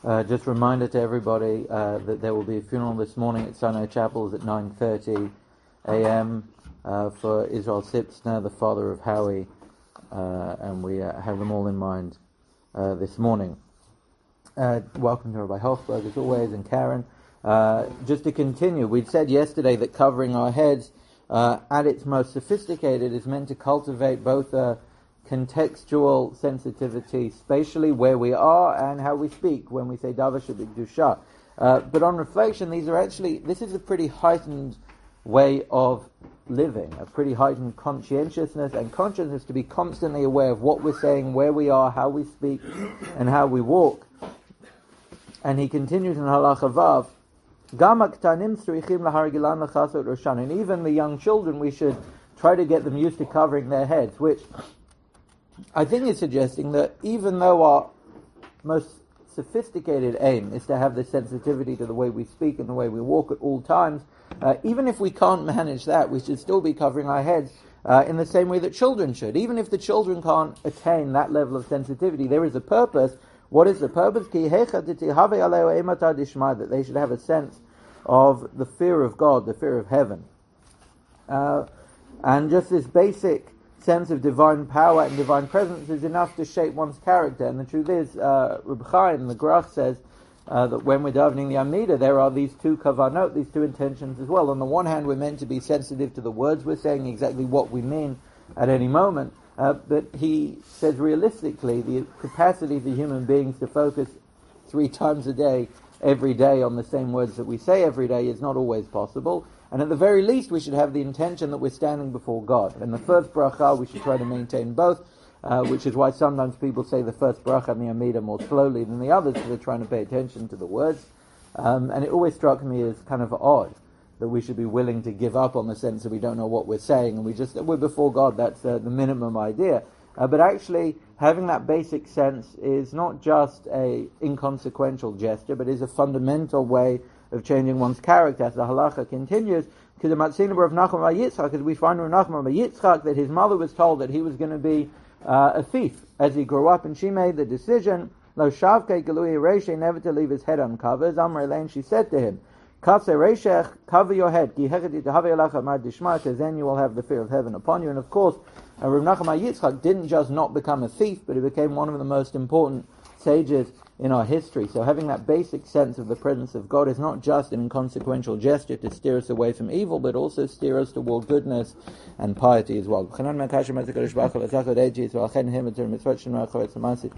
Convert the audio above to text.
Just a reminder to everybody that there will be a funeral this morning at Sinai Chapels at 9:30 a.m. For Israel Sipsner, the father of Howie, and we have them all in mind this morning. Welcome to Rabbi Hofberg as always, and Karen. Just to continue, we'd said yesterday that covering our heads at its most sophisticated is meant to cultivate both a contextual sensitivity spatially where we are and how we speak when we say Davar Shebikdusha. But on reflection, this is a pretty heightened way of living, a pretty heightened conscientiousness and consciousness to be constantly aware of what we're saying, where we are, how we speak, and how we walk. And he continues in Halacha Vav, and even the young children, we should try to get them used to covering their heads, which I think is suggesting that even though our most sophisticated aim is to have the sensitivity to the way we speak and the way we walk at all times, even if we can't manage that, we should still be covering our heads in the same way that children should. Even if the children can't attain that level of sensitivity, there is a purpose. What is the purpose? That they should have a sense of the fear of God, the fear of heaven. And just this basic sense of divine power and divine presence is enough to shape one's character. And the truth is, Reb Chaim, the Grach, says that when we're davening the Amidah, there are these two kavanot, these two intentions as well. On the one hand, we're meant to be sensitive to the words we're saying, exactly what we mean at any moment. But he says realistically, the capacity for human beings to focus 3 times a day, every day, on the same words that we say every day is not always possible. And at the very least, we should have the intention that we're standing before God. And the first bracha, we should try to maintain both, which is why sometimes people say the first bracha and the Amidah more slowly than the others, because they're trying to pay attention to the words. And it always struck me as kind of odd that we should be willing to give up on the sense that we don't know what we're saying, and we're before God. That's the minimum idea. But actually, having that basic sense is not just a inconsequential gesture, but is a fundamental way of changing one's character. As the halacha continues, because we find in Rav Nachman bar Yitzchak that his mother was told that he was going to be a thief as he grew up, and she made the decision, Lo shavkei galui reishei, never to leave his head uncovered. Amar Elaine, she said to him, cover your head, because then you will have the fear of heaven upon you. And of course, Rav Nachman bar Yitzchak didn't just not become a thief, but he became one of the most important sages in our history. So having that basic sense of the presence of God is not just an inconsequential gesture to steer us away from evil, but also steer us toward goodness and piety as well.